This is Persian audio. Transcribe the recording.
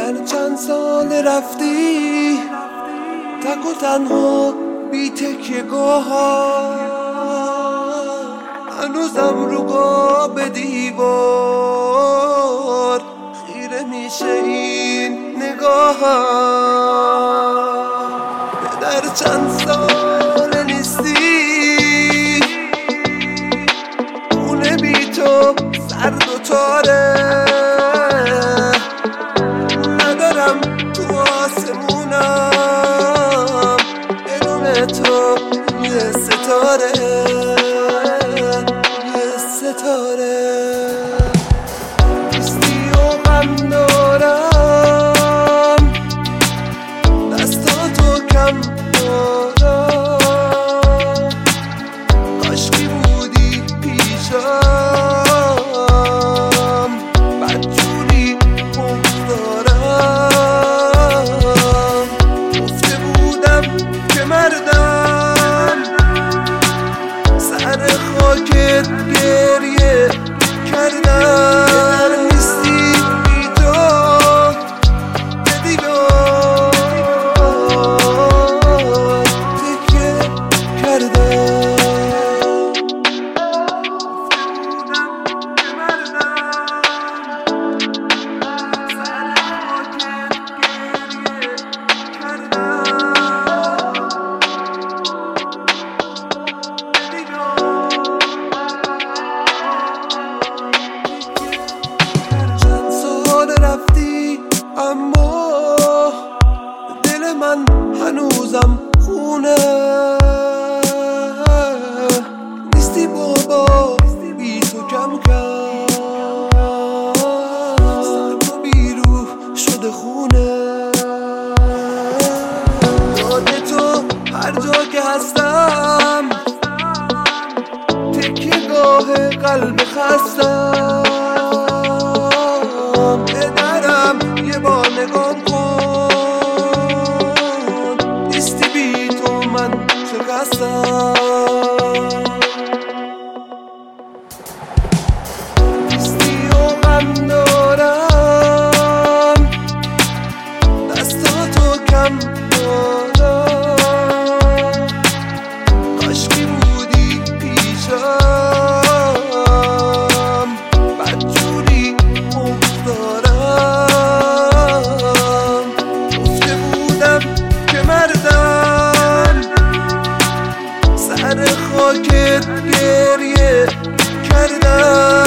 در چند سال رفتی تک و تنها بی تکیه گاه ها، هنوزم رو قاب دیوار خیره میشه این نگاه ها. در چند سال نیستی خونه بی تو سرد و تاره، ندارم تو آسمونم بدون تو یه ستاره، یه ستاره نیستی و غم دارم، دستاتو کم دارم، کاشکی بودی پیشم بدجوری بگذارم. گفته بودم که مردم سر خاکت گریه کردم، نیستی بی تو به دیوار تکیه کردم. رفتی اما دل من هنوزم خونه، نیستی بابا بی تو کم کم سرد و بی روح شده خونه. یاد تو هر جا که هستم تکیه گاه قلب خستم، یه بار نگام کن نیستی بی تو من شکستم، نیستی و غم دارم، دستاتو کم دارم، کاشکی بودی پیشم بدجوری بگذارم. گفته بودم که مردم سر خاکت گریه کردم.